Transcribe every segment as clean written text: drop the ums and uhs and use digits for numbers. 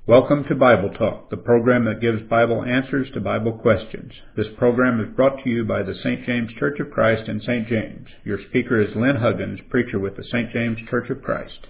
Welcome to Bible Talk, the program that gives Bible answers to Bible questions. This program is brought to you by the St. James Church of Christ in St. James. Your speaker is Lynn Huggins, preacher with the St. James Church of Christ.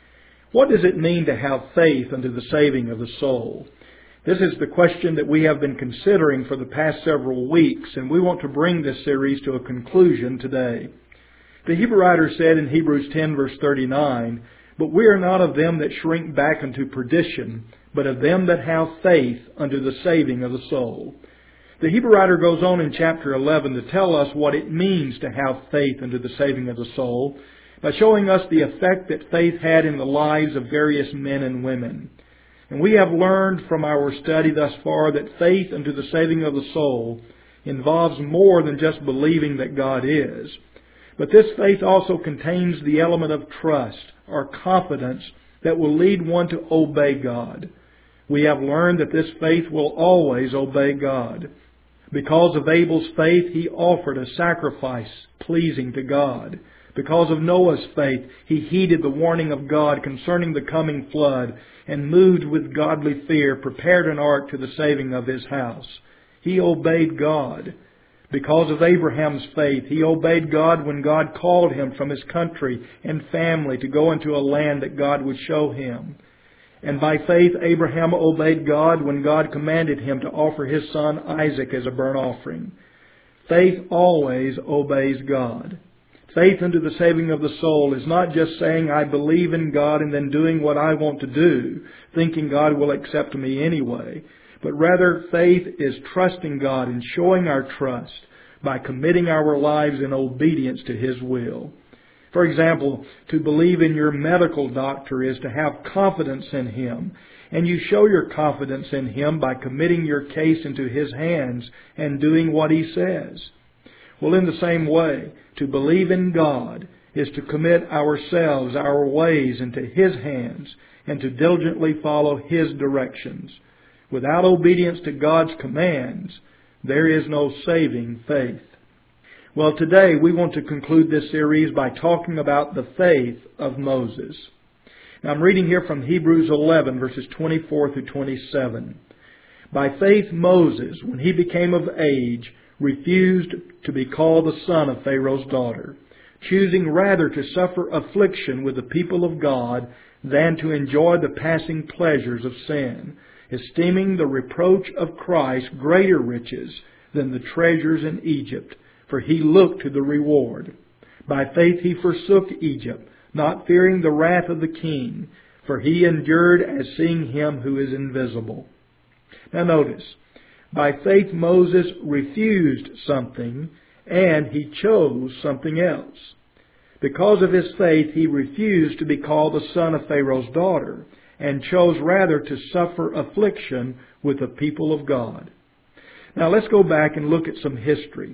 What does it mean to have faith unto the saving of the soul? This is the question that we have been considering for the past several weeks, and we want to bring this series to a conclusion today. The Hebrew writer said in Hebrews 10 verse 39, "But we are not of them that shrink back unto perdition, but of them that have faith unto the saving of the soul." The Hebrew writer goes on in chapter 11 to tell us what it means to have faith unto the saving of the soul by showing us the effect that faith had in the lives of various men and women. And we have learned from our study thus far that faith unto the saving of the soul involves more than just believing that God is. But this faith also contains the element of trust or confidence that will lead one to obey God. We have learned that this faith will always obey God. Because of Abel's faith, he offered a sacrifice pleasing to God. Because of Noah's faith, he heeded the warning of God concerning the coming flood and moved with godly fear, prepared an ark to the saving of his house. He obeyed God. Because of Abraham's faith, he obeyed God when God called him from his country and family to go into a land that God would show him. And by faith, Abraham obeyed God when God commanded him to offer his son Isaac as a burnt offering. Faith always obeys God. Faith unto the saving of the soul is not just saying, "I believe in God," and then doing what I want to do, thinking God will accept me anyway. But rather, faith is trusting God and showing our trust by committing our lives in obedience to His will. For example, to believe in your medical doctor is to have confidence in him, and you show your confidence in him by committing your case into his hands and doing what he says. Well, in the same way, to believe in God is to commit ourselves, our ways into His hands, and to diligently follow His directions. Without obedience to God's commands, there is no saving faith. Well, today we want to conclude this series by talking about the faith of Moses. Now, I'm reading here from Hebrews 11, verses 24 through 27. "By faith Moses, when he became of age, refused to be called the son of Pharaoh's daughter, choosing rather to suffer affliction with the people of God than to enjoy the passing pleasures of sin, esteeming the reproach of Christ greater riches than the treasures in Egypt, for he looked to the reward. By faith he forsook Egypt, not fearing the wrath of the king, for he endured as seeing him who is invisible." Now notice, by faith Moses refused something and he chose something else. Because of his faith, he refused to be called the son of Pharaoh's daughter and chose rather to suffer affliction with the people of God. Now let's go back and look at some history.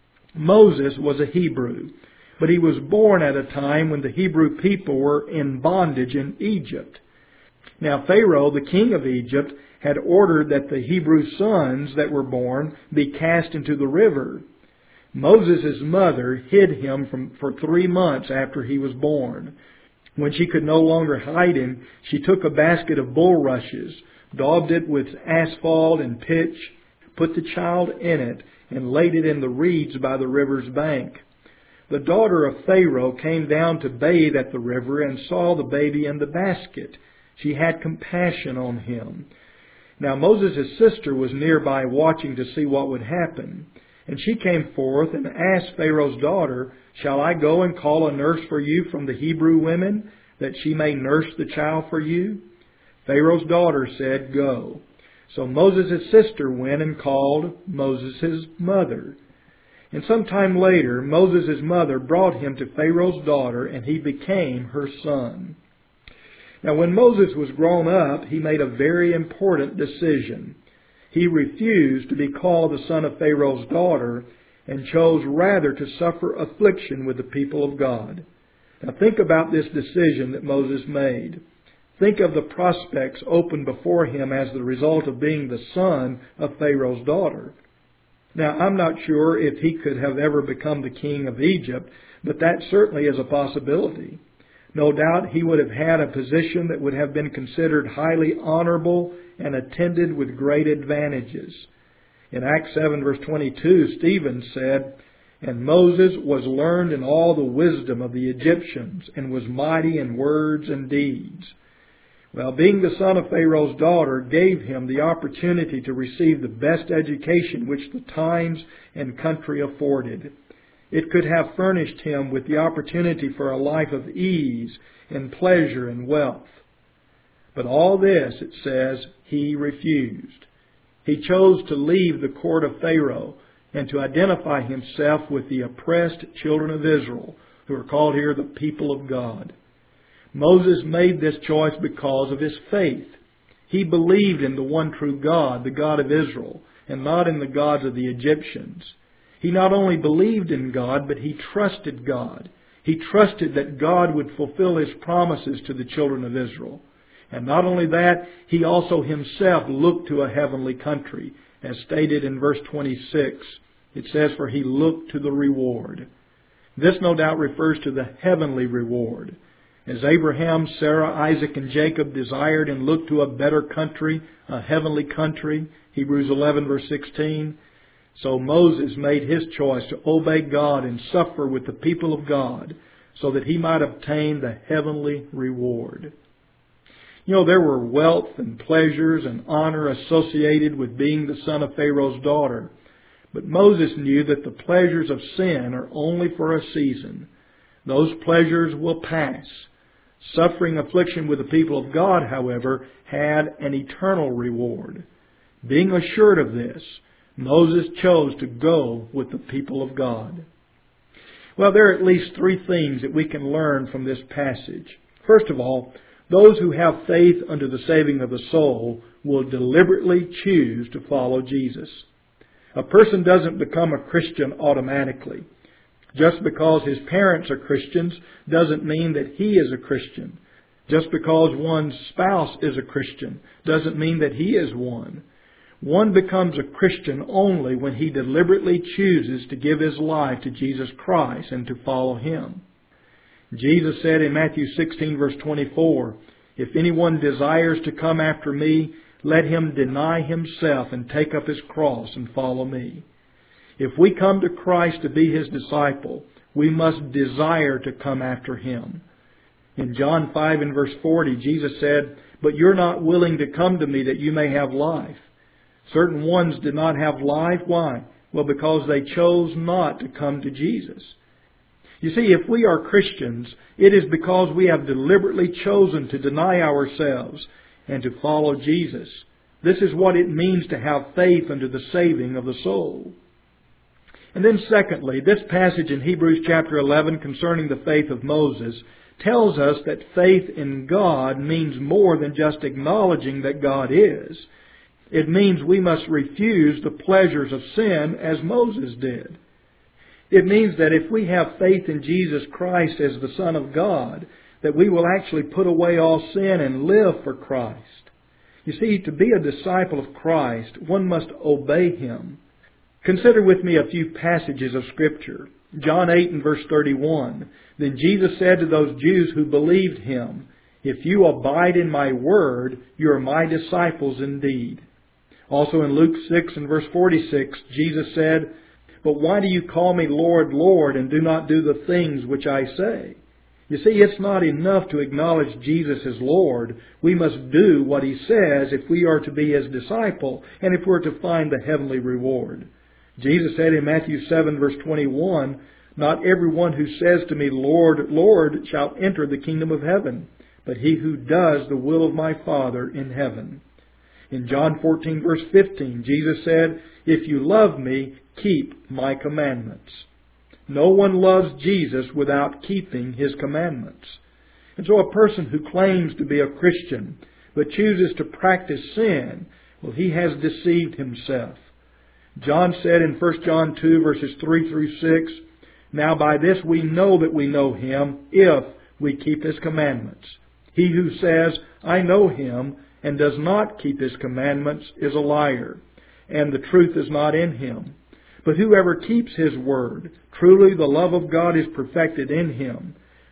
Moses was a Hebrew, but he was born at a time when the Hebrew people were in bondage in Egypt. Now Pharaoh, the king of Egypt, had ordered that the Hebrew sons that were born be cast into the river. Moses' mother hid him for 3 months after he was born. When she could no longer hide him, she took a basket of bulrushes, daubed it with asphalt and pitch, put the child in it, and laid it in the reeds by the river's bank. The daughter of Pharaoh came down to bathe at the river and saw the baby in the basket. She had compassion on him. Now Moses' sister was nearby watching to see what would happen. And she came forth and asked Pharaoh's daughter, "Shall I go and call a nurse for you from the Hebrew women, that she may nurse the child for you?" Pharaoh's daughter said, "Go." So Moses' sister went and called Moses' mother. And some time later, Moses' mother brought him to Pharaoh's daughter, and he became her son. Now, when Moses was grown up, he made a very important decision. He refused to be called the son of Pharaoh's daughter and chose rather to suffer affliction with the people of God. Now, think about this decision that Moses made. Think of the prospects open before him as the result of being the son of Pharaoh's daughter. Now, I'm not sure if he could have ever become the king of Egypt, but that certainly is a possibility. No doubt he would have had a position that would have been considered highly honorable and attended with great advantages. In Acts 7 verse 22, Stephen said, "And Moses was learned in all the wisdom of the Egyptians, and was mighty in words and deeds." Well, being the son of Pharaoh's daughter gave him the opportunity to receive the best education which the times and country afforded. It could have furnished him with the opportunity for a life of ease and pleasure and wealth. But all this, it says, he refused. He chose to leave the court of Pharaoh and to identify himself with the oppressed children of Israel, who are called here the people of God. Moses made this choice because of his faith. He believed in the one true God, the God of Israel, and not in the gods of the Egyptians. He not only believed in God, but he trusted God. He trusted that God would fulfill His promises to the children of Israel. And not only that, he also himself looked to a heavenly country. As stated in verse 26, it says, "For he looked to the reward." This no doubt refers to the heavenly reward. As Abraham, Sarah, Isaac, and Jacob desired and looked to a better country, a heavenly country, Hebrews 11 verse 16, so Moses made his choice to obey God and suffer with the people of God so that he might obtain the heavenly reward. You know, there were wealth and pleasures and honor associated with being the son of Pharaoh's daughter. But Moses knew that the pleasures of sin are only for a season. Those pleasures will pass. Suffering affliction with the people of God, however, had an eternal reward. Being assured of this, Moses chose to go with the people of God. Well, there are at least three things that we can learn from this passage. First of all, those who have faith unto the saving of the soul will deliberately choose to follow Jesus. A person doesn't become a Christian automatically. Just because his parents are Christians doesn't mean that he is a Christian. Just because one's spouse is a Christian doesn't mean that he is one. One becomes a Christian only when he deliberately chooses to give his life to Jesus Christ and to follow Him. Jesus said in Matthew 16 verse 24, "If anyone desires to come after me, let him deny himself and take up his cross and follow me." If we come to Christ to be His disciple, we must desire to come after Him. In John 5 and verse 40, Jesus said, "But you're not willing to come to me that you may have life." Certain ones did not have life. Why? Well, because they chose not to come to Jesus. You see, if we are Christians, it is because we have deliberately chosen to deny ourselves and to follow Jesus. This is what it means to have faith unto the saving of the soul. And then secondly, this passage in Hebrews chapter 11 concerning the faith of Moses tells us that faith in God means more than just acknowledging that God is. It means we must refuse the pleasures of sin as Moses did. It means that if we have faith in Jesus Christ as the Son of God, that we will actually put away all sin and live for Christ. You see, to be a disciple of Christ, one must obey Him. Consider with me a few passages of Scripture. John 8 and verse 31. "Then Jesus said to those Jews who believed Him, 'If you abide in my word, you are my disciples indeed.' Also in Luke 6 and verse 46, Jesus said, 'But why do you call me Lord, Lord, and do not do the things which I say?'" You see, it's not enough to acknowledge Jesus as Lord. We must do what He says if we are to be His disciple and if we're to find the heavenly reward. Jesus said in Matthew 7 verse 21, "Not everyone who says to me, Lord, Lord, shall enter the kingdom of heaven, but he who does the will of my Father in heaven." In John 14 verse 15, Jesus said, "If you love me, keep my commandments." No one loves Jesus without keeping His commandments. And so a person who claims to be a Christian but chooses to practice sin, well, he has deceived himself. John said in 1 John 2 verses 3 through 6, "Now by this we know that we know Him, if we keep His commandments. He who says, 'I know Him,' and does not keep His commandments is a liar, and the truth is not in him. But whoever keeps His word, truly the love of God is perfected in him.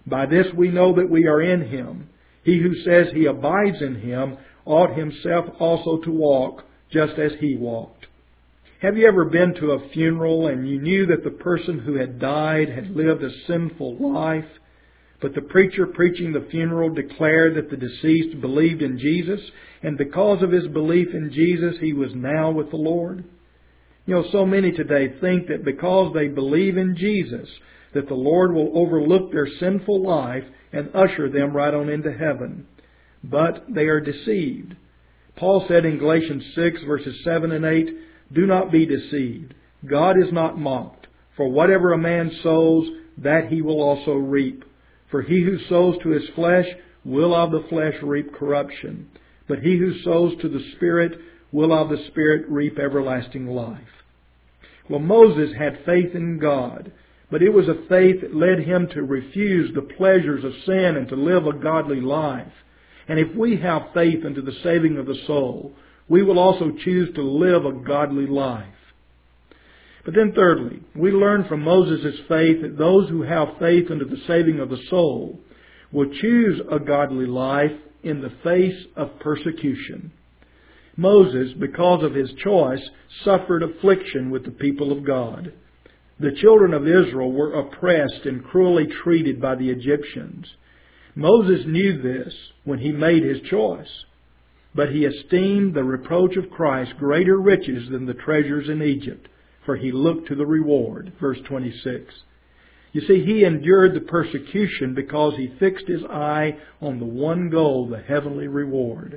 By this we know that we are in Him. He who says he abides in Him ought himself also to walk just as He walked. Have you ever been to a funeral and you knew that the person who had died had lived a sinful life, but the preacher preaching the funeral declared that the deceased believed in Jesus, and because of his belief in Jesus, he was now with the Lord? You know, so many today think that because they believe in Jesus, that the Lord will overlook their sinful life and usher them right on into heaven. But they are deceived. Paul said in Galatians 6, verses 7 and 8, "Do not be deceived. God is not mocked. For whatever a man sows, that he will also reap. For he who sows to his flesh will of the flesh reap corruption. But he who sows to the Spirit will of the Spirit reap everlasting life." Well, Moses had faith in God, but it was a faith that led him to refuse the pleasures of sin and to live a godly life. And if we have faith unto the saving of the soul, we will also choose to live a godly life. But then thirdly, we learn from Moses' faith that those who have faith unto the saving of the soul will choose a godly life in the face of persecution. Moses, because of his choice, suffered affliction with the people of God. The children of Israel were oppressed and cruelly treated by the Egyptians. Moses knew this when he made his choice, but he esteemed the reproach of Christ greater riches than the treasures in Egypt, for he looked to the reward. Verse 26. You see, he endured the persecution because he fixed his eye on the one goal, the heavenly reward.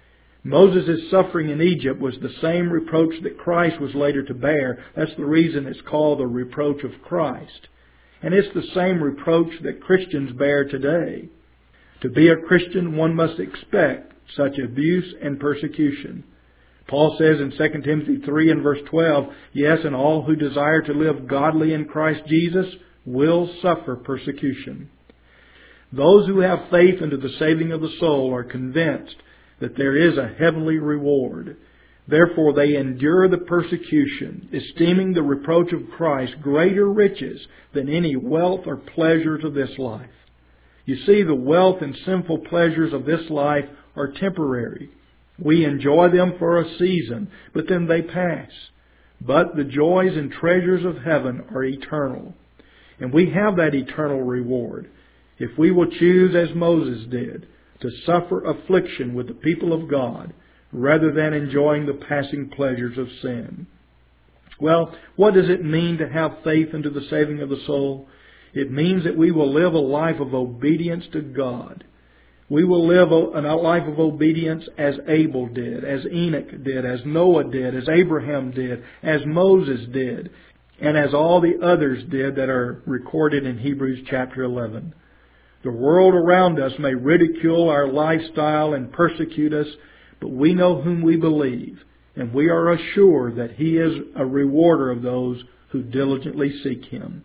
Moses' suffering in Egypt was the same reproach that Christ was later to bear. That's the reason it's called the reproach of Christ. And it's the same reproach that Christians bear today. To be a Christian, one must expect such abuse and persecution. Paul says in 2 Timothy 3 and verse 12, "Yes, and all who desire to live godly in Christ Jesus will suffer persecution." Those who have faith unto the saving of the soul are convinced that there is a heavenly reward. Therefore they endure the persecution, esteeming the reproach of Christ greater riches than any wealth or pleasures of this life. You see, the wealth and sinful pleasures of this life are temporary. We enjoy them for a season, but then they pass. But the joys and treasures of heaven are eternal. And we have that eternal reward if we will choose, as Moses did, to suffer affliction with the people of God rather than enjoying the passing pleasures of sin. Well, what does it mean to have faith unto the saving of the soul? It means that we will live a life of obedience to God. We will live a life of obedience as Abel did, as Enoch did, as Noah did, as Abraham did, as Moses did, and as all the others did that are recorded in Hebrews chapter 11. The world around us may ridicule our lifestyle and persecute us, but we know whom we believe, and we are assured that He is a rewarder of those who diligently seek Him.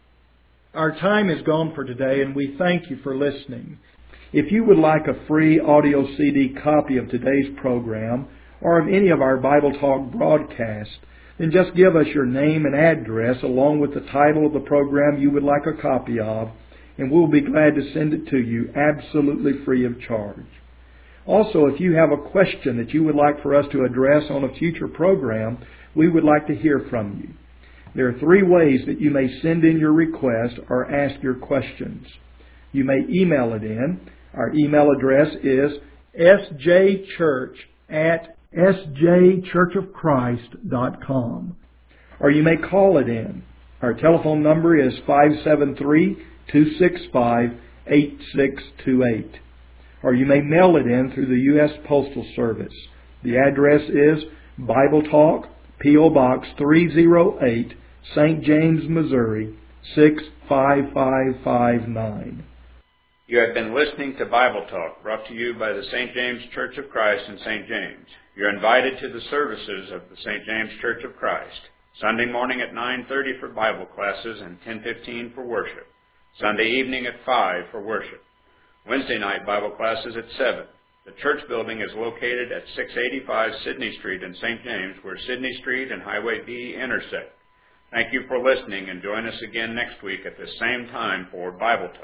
Our time is gone for today, and we thank you for listening. If you would like a free audio CD copy of today's program or of any of our Bible Talk broadcasts, then just give us your name and address along with the title of the program you would like a copy of, and we'll be glad to send it to you absolutely free of charge. Also, if you have a question that you would like for us to address on a future program, we would like to hear from you. There are 3 ways that you may send in your request or ask your questions. You may email it in. Our email address is sjchurch@sjchurchofchrist.com. Or you may call it in. Our telephone number is 573-265-8628. Or you may mail it in through the U.S. Postal Service. The address is Bible Talk, P.O. Box 308, St. James, Missouri, 65559. You have been listening to Bible Talk, brought to you by the St. James Church of Christ in St. James. You're invited to the services of the St. James Church of Christ. Sunday morning at 9:30 for Bible classes and 10:15 for worship. Sunday evening at 5 for worship. Wednesday night Bible classes at 7. The church building is located at 685 Sidney Street in St. James, where Sidney Street and Highway B intersect. Thank you for listening, and join us again next week at the same time for Bible Talk.